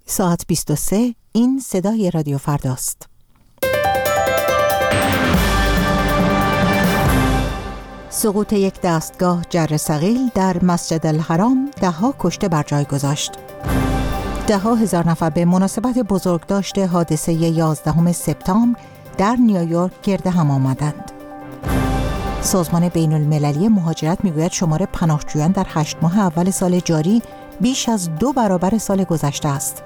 ساعت 23. این صدای رادیو فرداست. سقوط یک دستگاه جرثقیل در مسجد الحرام 10 کشته بر جای گذاشت. 10,000 نفر به مناسبت بزرگداشت حادثه 11 سپتامبر در نیویورک گرد هم آمدند. سازمان بین المللی مهاجرت میگوید شمار پناهجویان در 8 ماه اول سال جاری بیش از 2 برابر سال گذشته است.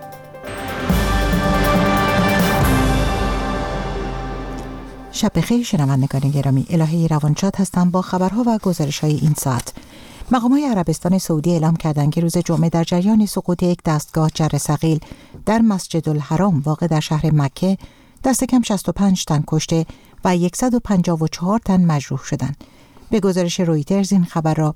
شب بخیر شنوندگان گرامی، الهه روانشاد هستم با خبرها و گزارش‌های این ساعت. مقام‌های عربستان سعودی اعلام کردند که روز جمعه در جریان سقوط یک دستگاه جرثقیل در مسجد الحرام واقع در شهر مکه دست کم 65 تن کشته و 154 تن مجروح شدند. به گزارش رویترز این خبر را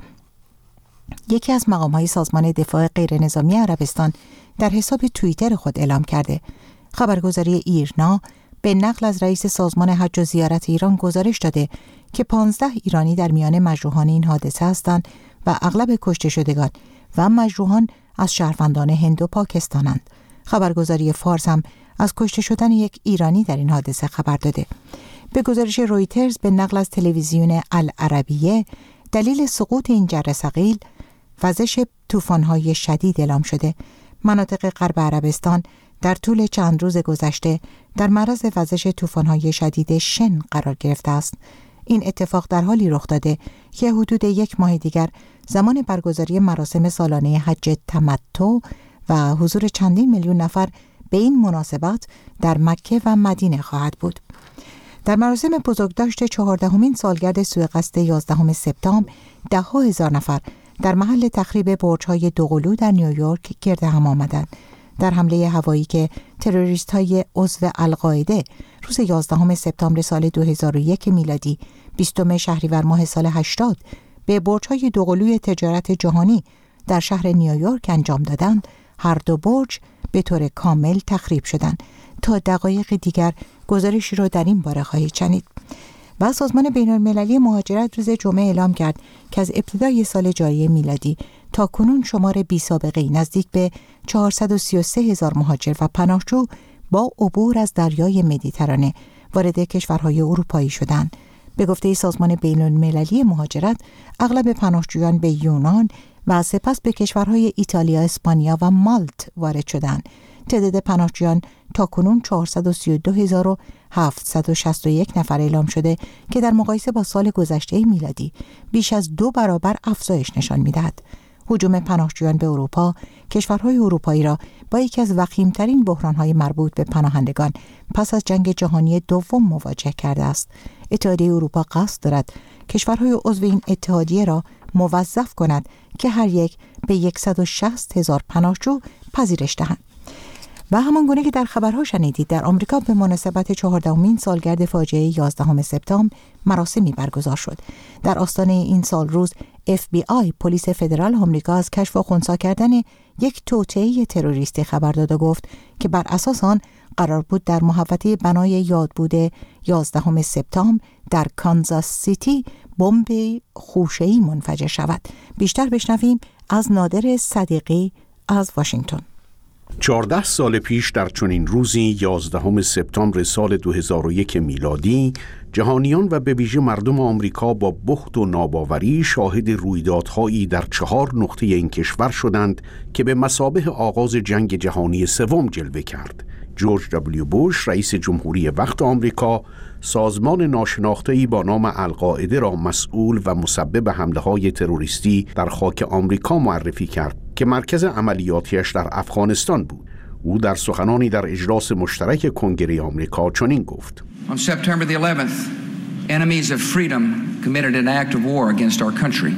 یکی از مقام‌های سازمان دفاع غیرنظامی عربستان در حساب توییتر خود اعلام کرده. خبرگزاری ایرنا به نقل از رئیس سازمان حج و زیارت ایران گزارش داده که 15 ایرانی در میان مجروحان این حادثه هستند و اغلب کشته شدگان و مجروحان از شهروندان هند و پاکستانند. خبرگزاری فارس هم از کشته شدن یک ایرانی در این حادثه خبر داده. به گزارش رویترز به نقل از تلویزیون العربیه دلیل سقوط این جرثقیل وزش طوفان‌های شدید اعلام شده. مناطق غرب عربستان در طول چند روز گذشته در معرض وزش طوفان‌های شدید شن قرار گرفته است. این اتفاق در حالی رخ داده که حدود 1 ماه دیگر زمان برگزاری مراسم سالانه حج تمتع و حضور چندین میلیون نفر به این مناسبت در مکه و مدینه خواهد بود. در مراسم بزرگداشت 14مین سالگرد سوءقصد 11 سپتامبر 10,000 نفر در محل تخریب برج‌های دوقلو در نیویورک گرد هم آمدند. در حمله هوایی که تروریست‌های عضو القاعده روز 11 سپتامبر سال 2001 میلادی 20 شهریور ماه سال 80 به برج‌های دوقلوی تجارت جهانی در شهر نیویورک انجام دادند، هر دو برج به طور کامل تخریب شدند. تا دقایق دیگر گزارشی را در این باره خواهید شنید. و سازمان بین المللی مهاجرت روز جمعه اعلام کرد که از ابتدای سال جاری میلادی تا کنون شمار بی سابقه‌ای نزدیک به 433,000 مهاجر و پناهجو با عبور از دریای مدیترانه وارد کشورهای اروپایی شدند. به گفته سازمان بین المللی مهاجرت اغلب پناهجویان به یونان و سپس به کشورهای ایتالیا، اسپانیا و مالت وارد شدند. تعداد پناهجویان تاکنون 432,761 نفر اعلام شده که در مقایسه با سال گذشته میلادی بیش از 2 برابر افزایش نشان می‌دهد. هجوم پناهجویان به اروپا کشورهای اروپایی را با یکی از وخیم‌ترین بحران‌های مربوط به پناهندگان پس از جنگ جهانی دوم مواجه کرده است. اتحادیه اروپا قصد دارد کشورهای عضو این اتحادیه را موظف کند که هر یک به 160,000 پناهجو پذیرش دهند. و همان گونه که در خبرها شنیدید، در آمریکا به مناسبت 14مین سالگرد فاجعه 11 سپتامبر مراسمی برگزار شد. در آستانه این سال روز FBI پلیس فدرال آمریکا از کشف و خنثی کردن یک توطئه تروریستی خبر داد و گفت که بر اساس آن قرار بود در محوطه بنای یادبود 11 سپتامبر در کانزاس سیتی بمب خوشه‌ای منفجر شود. بیشتر بشنویم از نادر صدیقی از واشنگتن. 14 سال پیش در چنین روزی 11 سپتامبر سال 2001 میلادی جهانیان و به ویژه مردم آمریکا با بهت و ناباوری شاهد رویدادهایی در 4 نقطه این کشور شدند که به مثابه آغاز جنگ جهانی سوم جلوه کرد. جورج دبلیو بوش رئیس جمهوری وقت آمریکا سازمان ناشناخته‌ای با نام القاعده را مسئول و مسبب حمله‌های تروریستی در خاک آمریکا معرفی کرد که مرکز عملیاتیش در افغانستان بود. او در سخنانی در اجلاس مشترک کنگره آمریکا چنین گفت: On September the 11th, enemies of freedom committed an act of war against our country.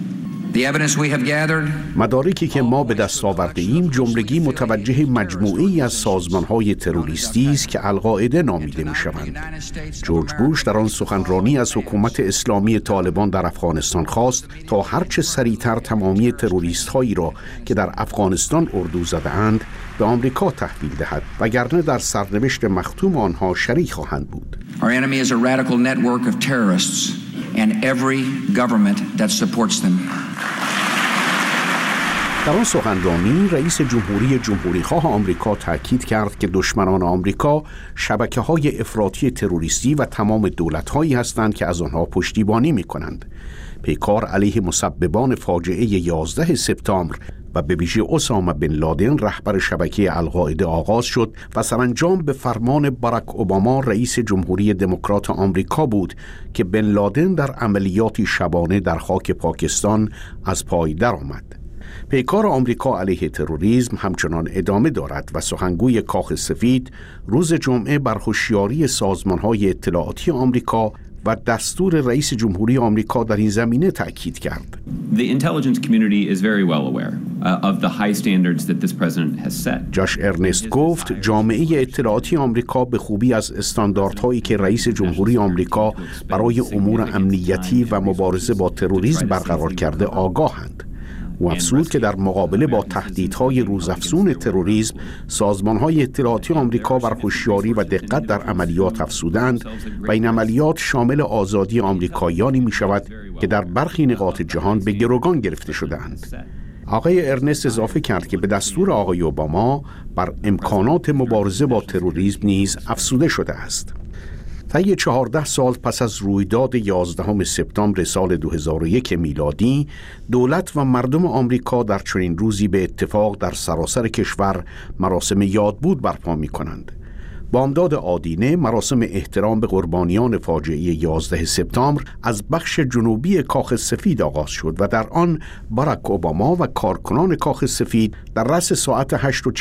مدارکی که ما به دست آورده ایم جملگی متوجه مجموعه‌ای از سازمان‌های تروریستی است که القاعده نامیده می‌شوند. جورج بوش در آن سخنرانی از حکومت اسلامی طالبان در افغانستان خواست تا هرچه سریعتر تمامی تروریست‌هایی را که در افغانستان اردو زده‌اند به آمریکا تحویل دهد، وگرنه در سرنوشت مختوم آنها شریک خواهند بود. Our enemy is a radical network of terrorists and every government that supports them. در آن سخنرانی رئیس جمهوری‌خواه آمریکا تاکید کرد که دشمنان آمریکا شبکه‌های افراطی تروریستی و تمام دولت‌هایی هستند که از آنها پشتیبانی می‌کنند. پیکار علیه مسببان فاجعه 11 سپتامبر و به ویژه اسامه بن لادن رهبر شبکه القاعده آغاز شد و سرانجام به فرمان باراک اوباما رئیس جمهوری دموکرات آمریکا بود که بن لادن در عملیاتی شبانه در خاک پاکستان از پای درآمد. پیکار آمریکا علیه تروریسم همچنان ادامه دارد و سخنگوی کاخ سفید روز جمعه بر هوشیاری سازمان‌های اطلاعاتی آمریکا و دستور رئیس جمهوری آمریکا در این زمینه تأکید کرد. The intelligence community is very well aware of the high standards that this president has set. جاش ارنست گفت جامعه اطلاعاتی آمریکا به خوبی از استانداردهایی که رئیس جمهوری آمریکا برای امور امنیتی و مبارزه با تروریسم برقرار کرده آگاهند. او افزود که در مقابله با تهدیدهای روزافزون تروریسم سازمان‌های اطلاعاتی آمریکا بر هوشیاری و دقت در عملیات افزودند و این عملیات شامل آزادی آمریکاییانی می‌شود که در برخی نقاط جهان به گروگان گرفته شده‌اند. آقای ارنست اضافه کرد که به دستور آقای اوباما بر امکانات مبارزه با تروریسم نیز افزوده شده است. طی 14 سال پس از رویداد 11 سپتامبر سال 2001 میلادی، دولت و مردم آمریکا در چنین روزی به اتفاق در سراسر کشور مراسم یادبود برپا می‌کنند. بامداد آدینه مراسم احترام به قربانیان فاجعه 11 سپتامبر از بخش جنوبی کاخ سفید آغاز شد و در آن باراک اوباما و کارکنان کاخ سفید در رأس ساعت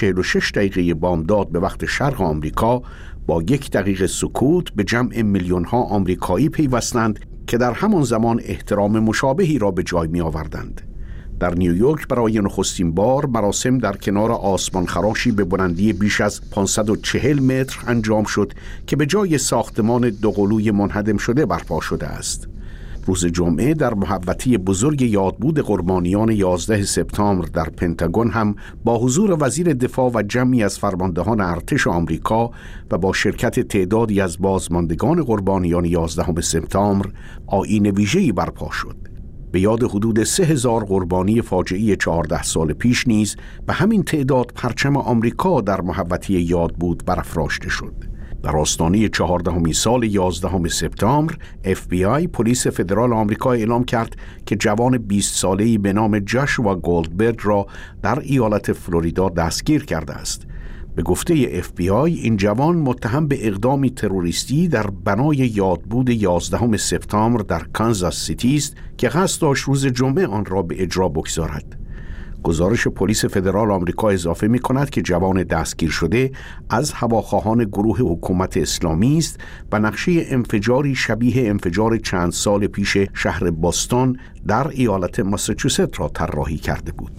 8:46 بامداد به وقت شرق آمریکا با 1 دقیقه سکوت به جمع میلیون‌ها آمریکایی پیوستند که در همان زمان احترام مشابهی را به جای می‌آوردند. در نیویورک برای نخستین بار مراسم در کنار آسمان خراشی به بلندی بیش از 540 متر انجام شد که به جای ساختمان دوقلوی منهدم شده برپا شده است. روز جمعه در محوطه بزرگ یادبود قربانیان 11 سپتامبر در پنتاگون هم با حضور وزیر دفاع و جمعی از فرماندهان ارتش آمریکا و با شرکت تعدادی از بازماندگان قربانیان 11 سپتامبر آیین ویژه‌ای برپا شد. به یاد حدود 3000 قربانی فاجعه 14 سال پیش نیز به همین تعداد پرچم آمریکا در محوطه یادبود برافراشته شد. در آستانه 14 سال 11 سپتامبر FBI پلیس فدرال آمریکا اعلام کرد که جوان 20 ساله‌ای به نام جاشوا گولدبرگ را در ایالت فلوریدا دستگیر کرده است. به گفته FBI این جوان متهم به اقدامی تروریستی در بنای یادبود 11 سپتامبر در کانزاس سیتی است که قصد داشت روز جمعه آن را به اجرا بگذارد. گزارش پلیس فدرال آمریکا اضافه می‌کند که جوان دستگیر شده از هواخواهان گروه حکومت اسلامی است و نقشه انفجاری شبیه انفجار چند سال پیش شهر بوستون در ایالت ماساچوست را طراحی کرده بود.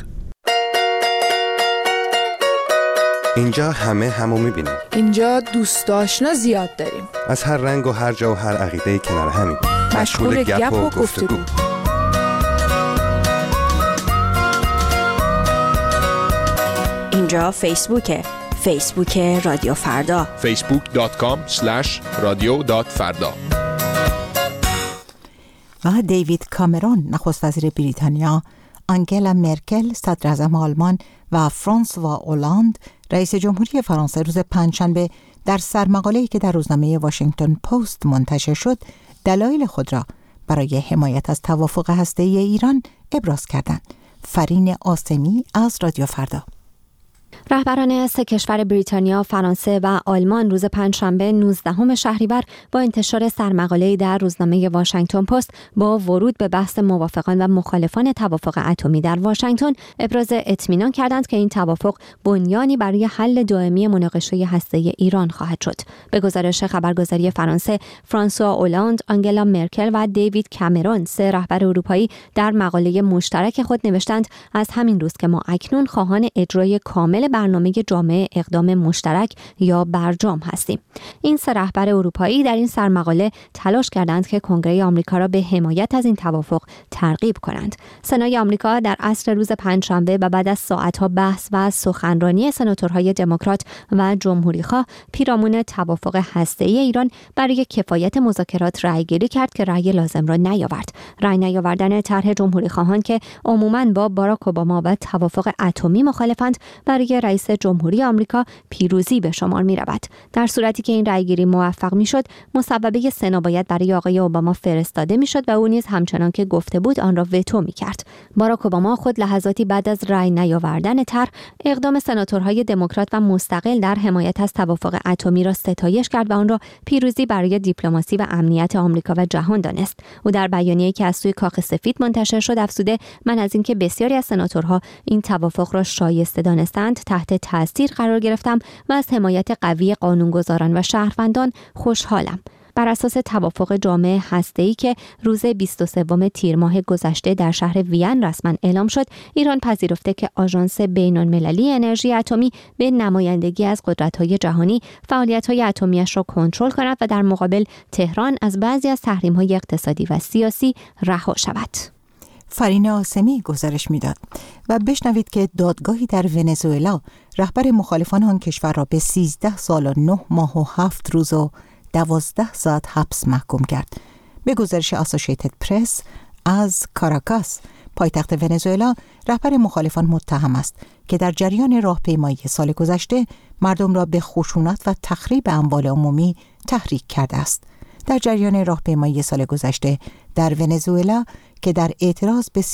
اینجا همو می‌بینیم. اینجا دوست آشنا زیاد داریم. از هر رنگ و هر جا و هر عقیده‌ای کنار همیم. مشغول گپ و گفتگو. اینجا فیسبوک رادیو فردا. facebook.com/radio.farda. و دیوید کامرون نخست وزیر بریتانیا، آنگلا مرکل صدر اعظم آلمان و فرانسوا اولاند رئیس جمهوری فرانسه روز پنجشنبه در سرمقاله‌ای که در روزنامه واشنگتن پست منتشر شد دلایل خود را برای حمایت از توافق هسته‌ای ایران ابراز کردند. فرین آسمی از رادیو فردا. رهبران 3 کشور بریتانیا، فرانسه و آلمان روز پنجشنبه 19 شهریور با انتشار سرمقاله‌ای در روزنامه واشنگتن پست با ورود به بحث موافقان و مخالفان توافق اتمی در واشنگتن ابراز اطمینان کردند که این توافق بنیانی برای حل دائمی مناقشه هسته‌ای ایران خواهد شد. به گزارش خبرگزاری فرانسه، فرانسوا اولاند، آنگلا مرکل و دیوید کامرون 3 رهبر اروپایی در مقاله مشترک خود نوشتند از همین روز که ما اکنون خواهان اجرای کامل برنامه جامع اقدام مشترک یا برجام هستیم. این سه رهبر اروپایی در این سرمقاله تلاش کردند که کنگره آمریکا را به حمایت از این توافق ترغیب کنند. سنای آمریکا در عصر روز پنجشنبه و بعد از ساعت‌ها بحث و سخنرانی سناتورهای دموکرات و جمهوری‌خواه پیرامون توافق هسته‌ای ایران برای کفایت مذاکرات رأی‌گیری کرد که رأی لازم را نیاورد. رأی نیاوردن طرح جمهوری‌خواهان که عموماً با باراک اوباما و توافق اتمی مخالفند برای رئیس جمهوری آمریکا پیروزی به شمار می‌رود. در صورتی که این رأی‌گیری موفق می‌شد، مصوبه سنا باید برای آقای اوباما فرستاده می‌شد و او نیز همچنان که گفته بود آن را وتو می‌کرد. باراک اوباما خود لحظاتی بعد از رأی نیاوردن طرح اقدام سناتورهای دموکرات و مستقل در حمایت از توافق اتمی را ستایش کرد و آن را پیروزی برای دیپلماسی و امنیت آمریکا و جهان دانست. او در بیانیه‌ای که از سوی کاخ سفید منتشر شد افزوده: من از اینکه بسیاری از سناتورها این توافق را شایسته دانستند تحت تاثیر قرار گرفتم و از حمایت قوی قانونگذاران و شهروندان خوشحالم. بر اساس توافق جامع هسته‌ای که روز 23 تیر ماه گذشته در شهر وین رسما اعلام شد، ایران پذیرفته که آژانس بین‌المللی انرژی اتمی به نمایندگی از قدرت‌های جهانی فعالیت‌های اتمی‌اش را کنترل کند و در مقابل تهران از بعضی از تحریم‌های اقتصادی و سیاسی رها شود. فرین آسمی گزارش میداد. و بشنوید که دادگاهی در ونزوئلا رهبر مخالفان آن کشور را به 13 سال و 9 ماه و 7 روز و 12 ساعت حبس محکوم کرد. به گزارش آسوشیتد پرس از کاراکاس، پایتخت ونزوئلا، رهبر مخالفان متهم است که در جریان راهپیمایی سال گذشته مردم را به خشونت و تخریب اموال عمومی تحریک کرده است. در جریان راهپیمایی سال گذشته در ونزوئلا که در اعتراض به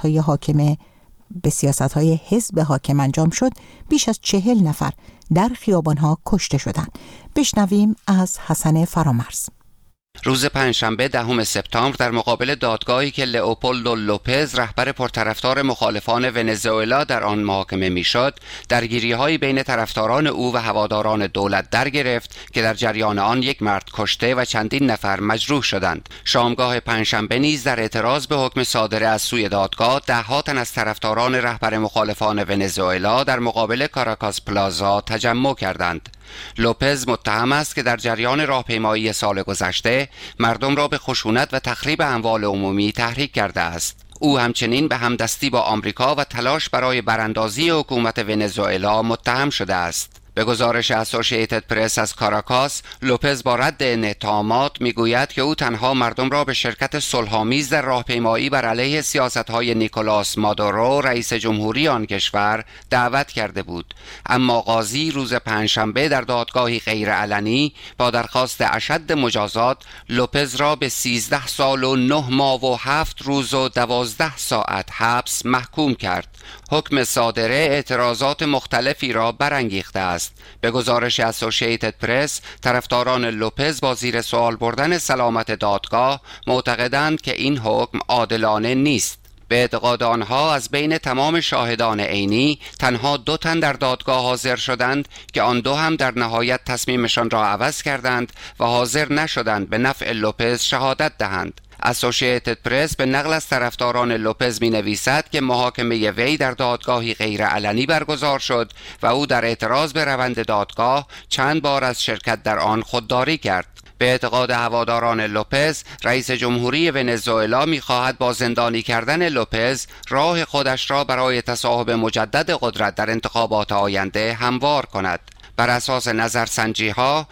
سیاست‌های حزب حاکم انجام شد، بیش از 40 نفر در خیابان‌ها کشته شدند. بشنویم از حسن فرامرز. روز پنجشنبه 10 سپتامبر در مقابل دادگاهی که لئوپولدو لوپز رهبر پرطرفدار مخالفان ونزوئلا در آن محاکمه میشد، درگیری‌هایی بین طرفداران او و هواداران دولت در گرفت که در جریان آن یک مرد کشته و چندین نفر مجروح شدند. شامگاه پنجشنبه نیز در اعتراض به حکم صادره از سوی دادگاه، ده‌ها تن از طرفداران رهبر مخالفان ونزوئلا در مقابل کاراکاس پلازا تجمع کردند. لوپز متهم است که در جریان راهپیمایی سال گذشته مردم را به خشونت و تخریب اموال عمومی تحریک کرده است. او همچنین به همدستی با آمریکا و تلاش برای براندازی حکومت ونزوئلا متهم شده است. به گزارش اسوشییتد پرس از کاراکاس، لوپز با رد این اتهامات میگوید که او تنها مردم را به شرکت صلح‌آمیز در راهپیمایی بر علیه سیاست‌های نیکولاس مادورو رئیس جمهوری آن کشور دعوت کرده بود. اما قاضی روز پنجشنبه در دادگاهی غیرعلنی با درخواست اشد مجازات لوپز را به 13 سال و 9 ماه و 7 روز و 12 ساعت حبس محکوم کرد. حکم صادره اعتراضات مختلفی را برانگیخته است. به گزارش اسوشییتد پرس، طرفداران لوپز با زیر سوال بردن سلامت دادگاه معتقدند که این حکم عادلانه نیست. به اعتقاد آنها از بین تمام شاهدان عینی تنها 2 تن در دادگاه حاضر شدند که آن 2 هم در نهایت تصمیمشان را عوض کردند و حاضر نشدند به نفع لوپز شهادت دهند. اسوشییتد پرس به نقل از طرفداران لوپز می نویسد که محاکمه وی در دادگاهی غیرعلنی برگزار شد و او در اعتراض به روند دادگاه چند بار از شرکت در آن خودداری کرد. به اعتقاد هواداران لوپز، رئیس جمهوری ونزوئلا می‌خواهد با زندانی کردن لوپز راه خودش را برای تصاحب مجدد قدرت در انتخابات آینده هموار کند. بر اساس نظرسنجی‌ها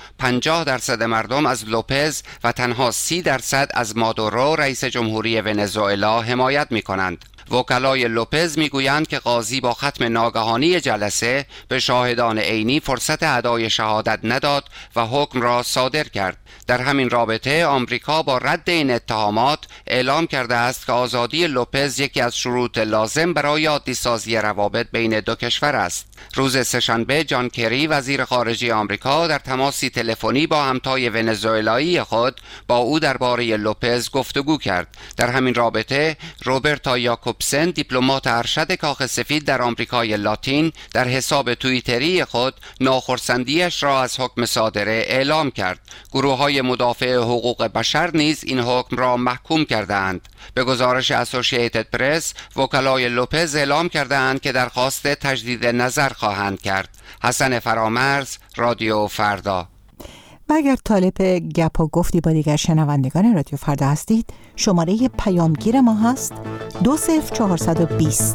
50% مردم از لوپز و تنها 30% از مادورو رئیس جمهوری ونزوئلا حمایت می‌کنند. وکلای لوپز میگویند که قاضی با ختم ناگهانی جلسه به شاهدان عینی فرصت ادای شهادت نداد و حکم را صادر کرد. در همین رابطه آمریکا با رد این اتهامات اعلام کرده است که آزادی لوپز یکی از شروط لازم برای عادی‌سازی روابط بین 2 کشور است. روز سه‌شنبه جان کری وزیر خارجه آمریکا در تماسی تلفنی با همتای ونزوئلایی خود با او درباره لوپز گفتگو کرد. در همین رابطه روبرتا یاکوبسن، دیپلمات ارشد کاخ سفید در آمریکای لاتین، در حساب توییتری خود ناخرسندیش را از حکم صادره اعلام کرد. گروه‌های مدافع حقوق بشر نیز این حکم را محکوم کردند. به گزارش اسوشییتد پرس، وکلای لوپز اعلام کردند که درخواست تجدید نظر خواهند کرد. حسن فرامرز، رادیو فردا. و اگر طالب گپ و گفتی با دیگر شنوندگان رادیو فردا هستید، شماره پیامگیر ما هست 20420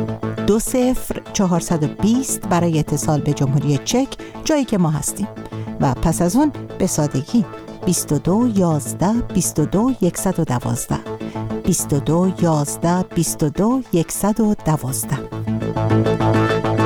20420 برای اتصال به جمهوری چک، جایی که ما هستیم، و پس از اون به سادگی 22 11 22 112 22 11 22 112.